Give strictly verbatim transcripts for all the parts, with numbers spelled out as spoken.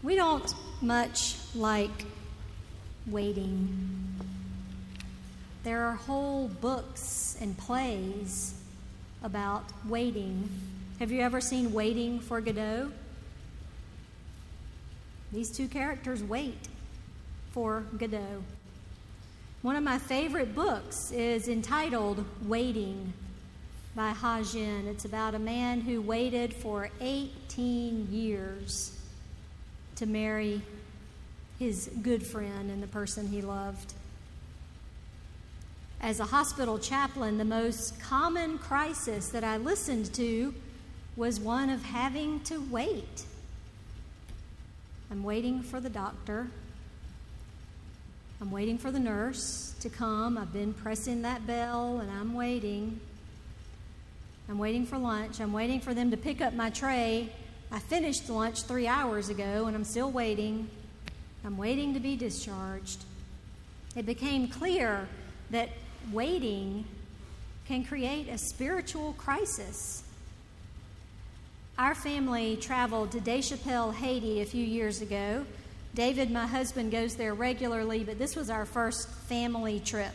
We don't much like waiting. There are whole books and plays about waiting. Have you ever seen Waiting for Godot? These two characters wait for Godot. One of my favorite books is entitled Waiting by Ha Jin. It's about a man who waited for eighteen years to marry his good friend and the person he loved. As a hospital chaplain, the most common crisis that I listened to was one of having to wait. I'm waiting for the doctor. I'm waiting for the nurse to come. I've been pressing that bell and I'm waiting. I'm waiting for lunch. I'm waiting for them to pick up my tray. I finished lunch three hours ago and I'm still waiting. I'm waiting to be discharged. It became clear that waiting can create a spiritual crisis. Our family traveled to Deschapelle, Haiti a few years ago. David, my husband, goes there regularly, but this was our first family trip.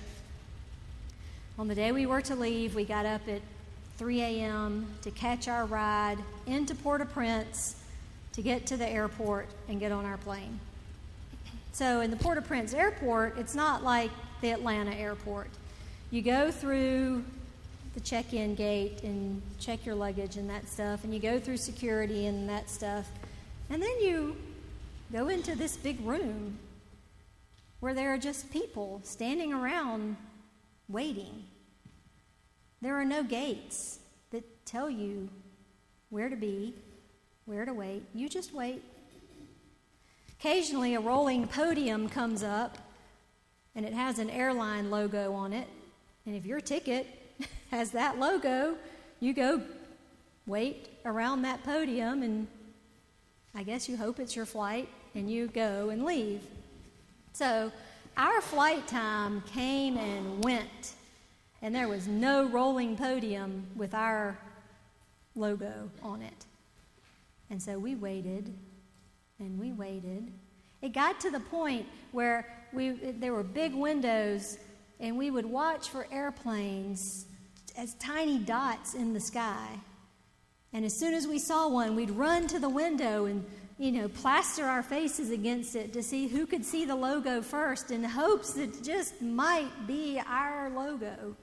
On the day we were to leave, we got up at three a.m. to catch our ride into Port-au-Prince to get to the airport and get on our plane. So in the Port-au-Prince airport, it's not like the Atlanta airport. You go through the check-in gate and check your luggage and that stuff, and you go through security and that stuff, and then you go into this big room where there are just people standing around waiting. There are no gates that tell you where to be, where to wait. You just wait. Occasionally, a rolling podium comes up, and it has an airline logo on it. And if your ticket has that logo, you go wait around that podium, and I guess you hope it's your flight, and you go and leave. So our flight time came and went. And there was no rolling podium with our logo on it. And so we waited, and we waited. It got to the point where we there were big windows, and we would watch for airplanes as tiny dots in the sky. And as soon as we saw one, we'd run to the window and, you know, plaster our faces against it to see who could see the logo first, in hopes that it just might be our logo.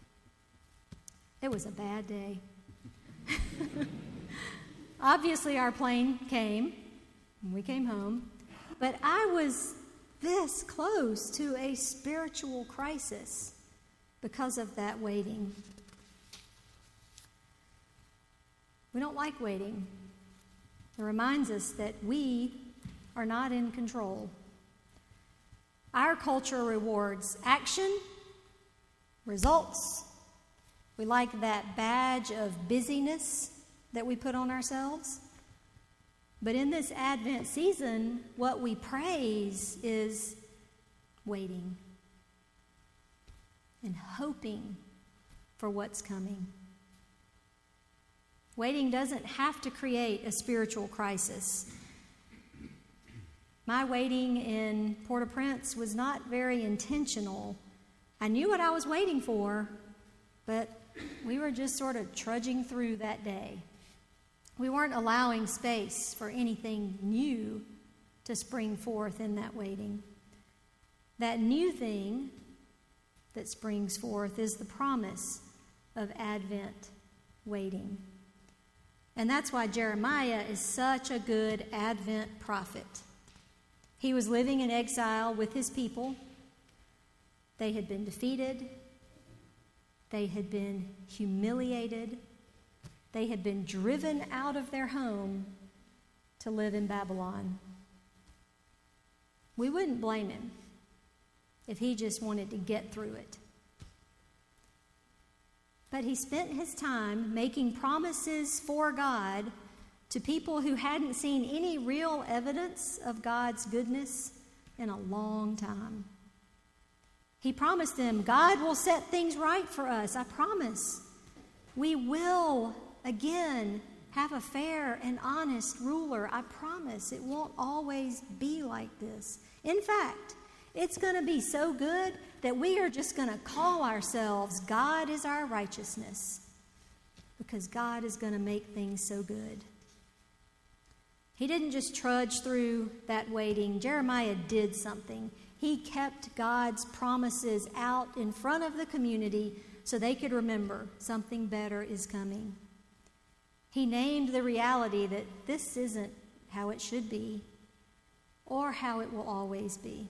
It was a bad day. Obviously, our plane came, and we came home, but I was this close to a spiritual crisis because of that waiting. We don't like waiting. It reminds us that we are not in control. Our culture rewards action, results. We like that badge of busyness that we put on ourselves. But in this Advent season, what we praise is waiting and hoping for what's coming. Waiting doesn't have to create a spiritual crisis. My waiting in Port-au-Prince was not very intentional. I knew what I was waiting for, but we were just sort of trudging through that day. We weren't allowing space for anything new to spring forth in that waiting. That new thing that springs forth is the promise of Advent waiting. And that's why Jeremiah is such a good Advent prophet. He was living in exile with his people. They had been defeated. They had been humiliated. They had been driven out of their home to live in Babylon. We wouldn't blame him if he just wanted to get through it. But he spent his time making promises for God to people who hadn't seen any real evidence of God's goodness in a long time. He promised them, God will set things right for us, I promise. We will, again, have a fair and honest ruler. I promise it won't always be like this. In fact, it's going to be so good that we are just going to call ourselves God is our righteousness, because God is going to make things so good. He didn't just trudge through that waiting. Jeremiah did something. He kept God's promises out in front of the community so they could remember something better is coming. He named the reality that this isn't how it should be or how it will always be.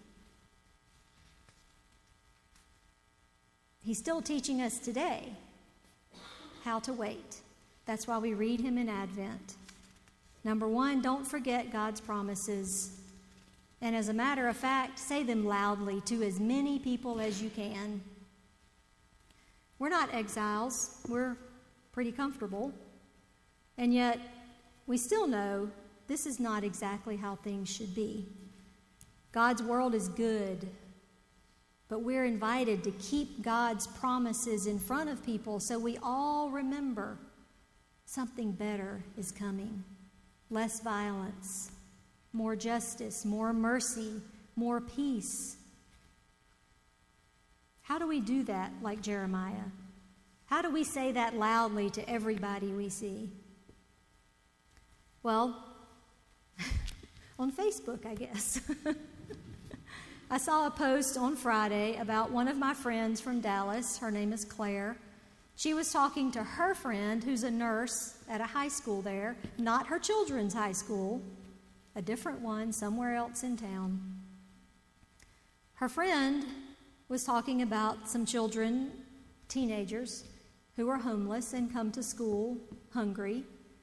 He's still teaching us today how to wait. That's why we read him in Advent. Number one, don't forget God's promises. And as a matter of fact, say them loudly to as many people as you can. We're not exiles. We're pretty comfortable. And yet, we still know this is not exactly how things should be. God's world is good, but we're invited to keep God's promises in front of people so we all remember something better is coming. Less violence, more justice, more mercy, more peace. How do we do that like Jeremiah? How do we say that loudly to everybody we see? Well, on Facebook, I guess. I saw a post on Friday about one of my friends from Dallas. Her name is Claire. She was talking to her friend who's a nurse at a high school there, not her children's high school, a different one somewhere else in town. Her friend was talking about some children, teenagers, who are homeless and come to school hungry.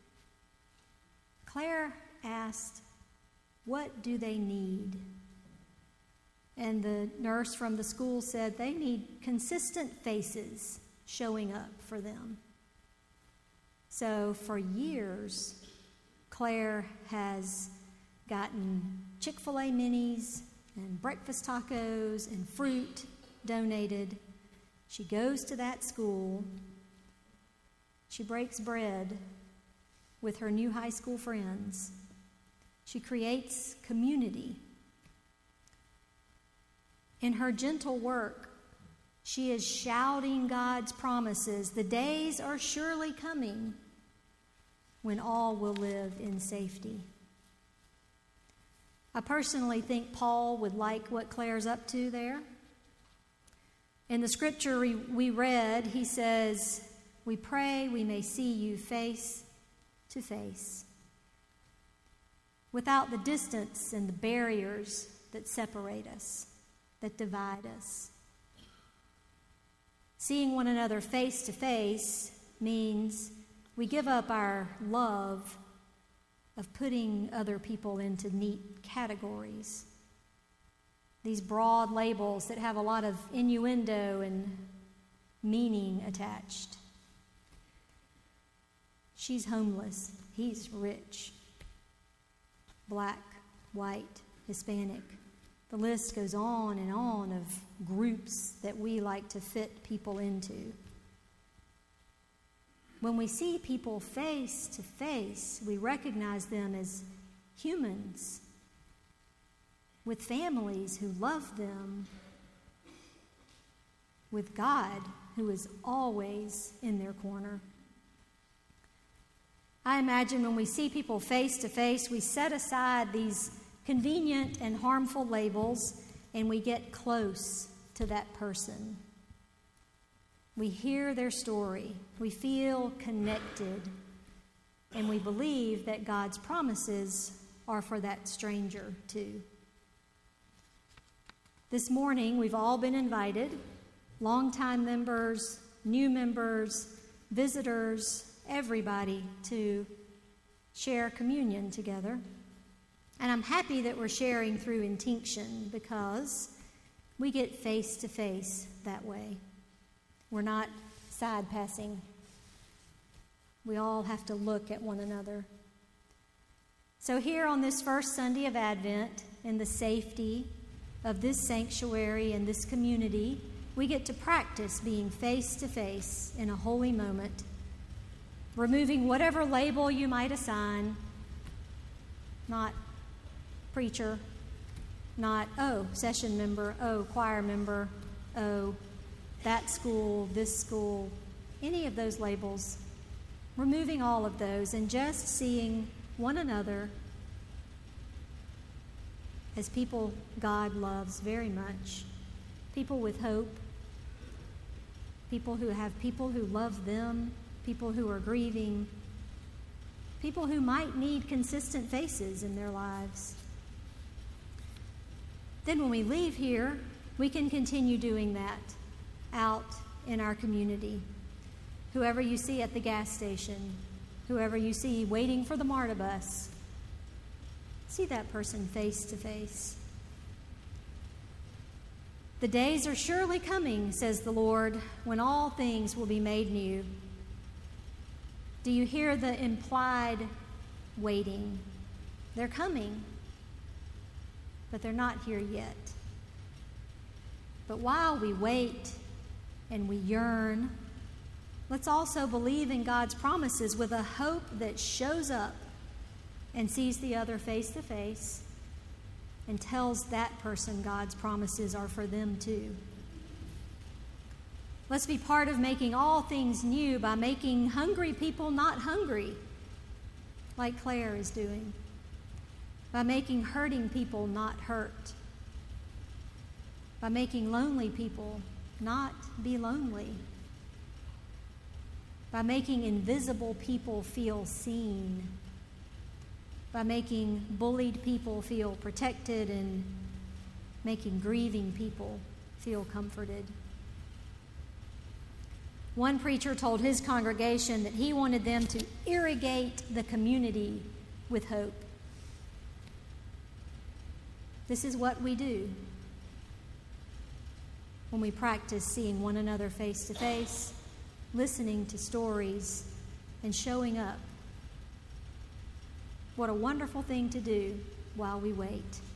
Claire asked, "What do they need?" And the nurse from the school said they need consistent faces showing up for them. So for years, Claire has gotten Chick-fil-A minis and breakfast tacos and fruit donated. She goes to that school. She breaks bread with her new high school friends. She creates community. In her gentle work, she is shouting God's promises. The days are surely coming when all will live in safety. I personally think Paul would like what Claire's up to there. In the scripture we read, he says, "We pray we may see you face to face, without the distance and the barriers that separate us, that divide us." Seeing one another face to face means we give up our love of putting other people into neat categories. These broad labels that have a lot of innuendo and meaning attached. She's homeless. He's rich. Black, white, Hispanic. The list goes on and on of groups that we like to fit people into. When we see people face to face, we recognize them as humans with families who love them, with God who is always in their corner. I imagine when we see people face to face, we set aside these convenient and harmful labels, and we get close to that person. We hear their story, we feel connected, and we believe that God's promises are for that stranger too. This morning, we've all been invited, longtime members, new members, visitors, everybody, to share communion together. And I'm happy that we're sharing through intinction because we get face to face that way. We're not side passing. We all have to look at one another. So here on this first Sunday of Advent, in the safety of this sanctuary and this community, we get to practice being face to face in a holy moment removing whatever label you might assign, not preacher, not, oh, session member, oh, choir member, oh, that school, this school, any of those labels, removing all of those and just seeing one another as people God loves very much, people with hope, people who have people who love them, people who are grieving, people who might need consistent faces in their lives. Then when we leave here, we can continue doing that out in our community. Whoever you see at the gas station, whoever you see waiting for the MARTA bus, see that person face to face. The days are surely coming, says the Lord, when all things will be made new. Do you hear the implied waiting? They're coming, but they're not here yet. But while we wait and we yearn, let's also believe in God's promises with a hope that shows up and sees the other face to face and tells that person God's promises are for them too. Let's be part of making all things new by making hungry people not hungry, like Claire is doing, by making hurting people not hurt, by making lonely people not be lonely, by making invisible people feel seen, by making bullied people feel protected and making grieving people feel comforted. One preacher told his congregation that he wanted them to irrigate the community with hope. This is what we do when we practice seeing one another face to face, listening to stories, and showing up. What a wonderful thing to do while we wait.